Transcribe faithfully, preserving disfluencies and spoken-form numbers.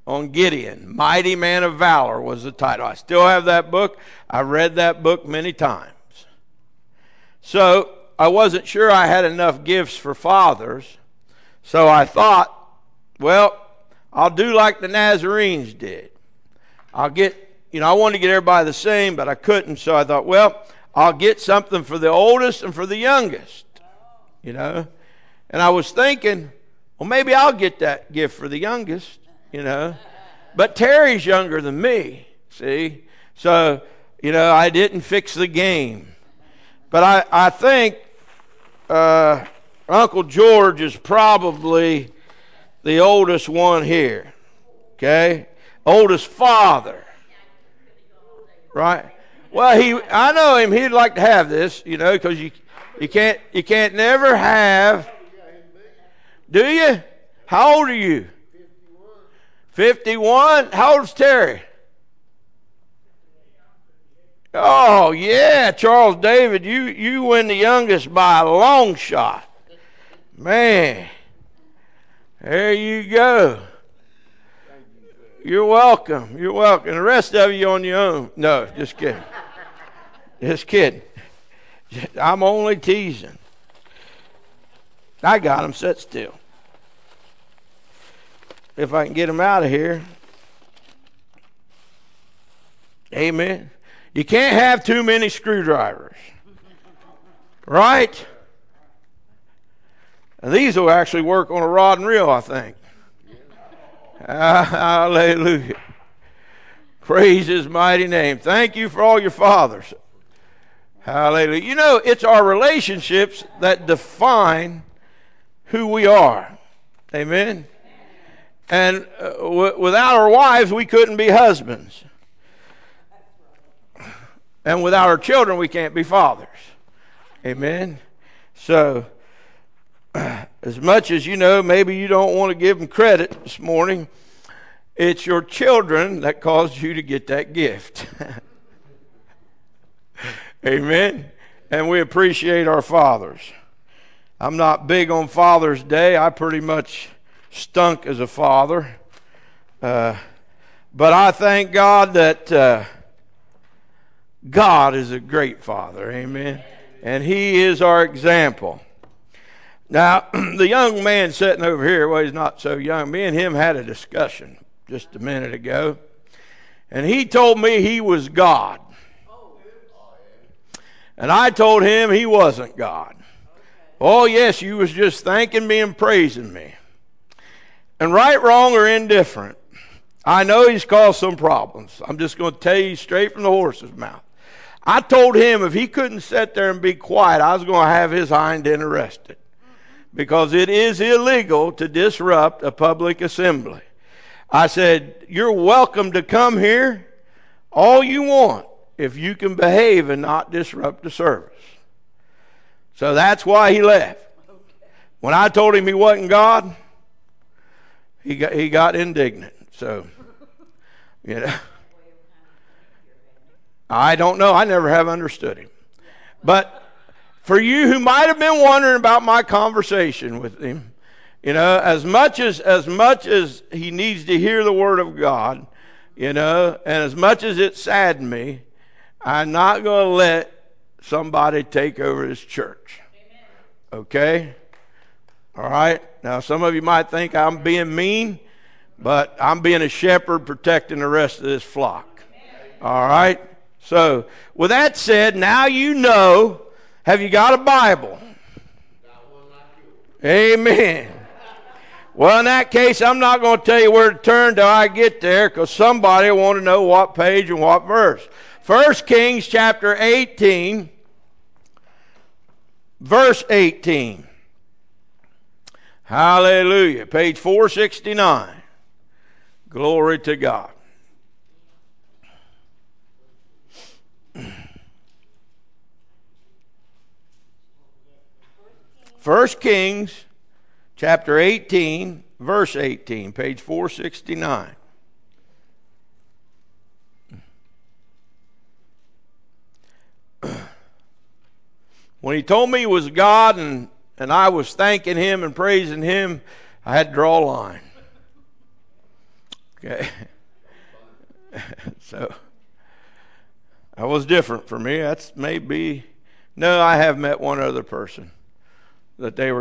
on Gideon. Mighty Man of Valor was the title. I still have that book. I read that book many times. So I wasn't sure I had enough gifts for fathers. So I thought, well, I'll do like the Nazarenes did. I'll get, you know, I wanted to get everybody the same, but I couldn't. So I thought, well, I'll get something for the oldest and for the youngest, you know. And I was thinking, well, maybe I'll get that gift for the youngest, you know. But Terry's younger than me, see. So, you know, I didn't fix the game. But I, I think uh, Uncle George is probably the oldest one here, okay? Oldest father, right? Well, he, I know him. He'd like to have this, you know, because you, you can't, you can't never have. Do you? How old are you? fifty-one. How old's Terry? Oh yeah, Charles David, you you win the youngest by a long shot, man. There you go. You're welcome. You're welcome. The rest of you on your own. No, just kidding. Just kidding. I'm only teasing. I got him. Sit still. If I can get him out of here. Amen. You can't have too many screwdrivers. Right? And these will actually work on a rod and reel, I think. Uh, hallelujah. Praise his mighty name. Thank you for all your fathers. Hallelujah. You know, it's our relationships that define who we are. Amen. And uh, w- without our wives, we couldn't be husbands. And without our children, we can't be fathers. Amen. So, as much as you know, maybe you don't want to give them credit this morning, it's your children that caused you to get that gift. Amen. And we appreciate our fathers. I'm not big on Father's Day. I pretty much stunk as a father. Uh, but I thank God that uh, God is a great father. Amen. And he is our example. Now, the young man sitting over here, well, he's not so young. Me and him had a discussion just a minute ago. And he told me he was God. And I told him he wasn't God. Oh, yes, you was just thanking me and praising me. And right, wrong, or indifferent, I know he's caused some problems. I'm just going to tell you straight from the horse's mouth. I told him if he couldn't sit there and be quiet, I was going to have his hind end arrested. Because it is illegal to disrupt a public assembly. I said, you're welcome to come here all you want if you can behave and not disrupt the service. So that's why he left. When I told him he wasn't God, he got, he got indignant. So, you know, I don't know. I never have understood him. But for you who might have been wondering about my conversation with him, you know, as much as as much as he needs to hear the word of God, you know, and as much as it saddened me, I'm not going to let somebody take over this church. Okay? All right? Now, some of you might think I'm being mean, but I'm being a shepherd protecting the rest of this flock. All right? So, with that said, now you know, have you got a Bible? Amen. Well, in that case, I'm not going to tell you where to turn till I get there, because somebody will want to know what page and what verse. First Kings chapter eighteen, verse eighteen. Hallelujah. Page four sixty-nine. Glory to God. First Kings chapter eighteen, verse eighteen, page four sixty-nine. When he told me he was God and, and I was thanking him and praising him, I had to draw a line. Okay. So that was different for me. That's maybe, no, I have met one other person that they were